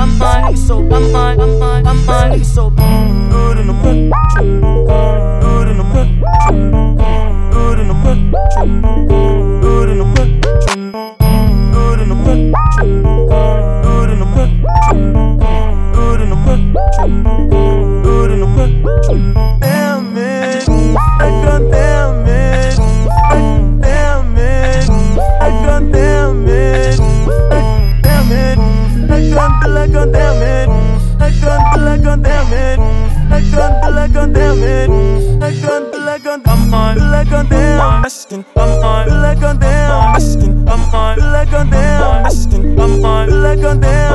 so good in the morning, good in the morning, good in the morning, good in the morning, good in the morning, good in the morning, good in the morning, good in the morning. Damn it, I got damn it, damn it, I got damn it, damn it, I got damn it. I can't like on damn it. I can't like on damn it. I can't like on like on damn asking. I'm like on damn asking. I'm like on damn asking. I'm like on damn.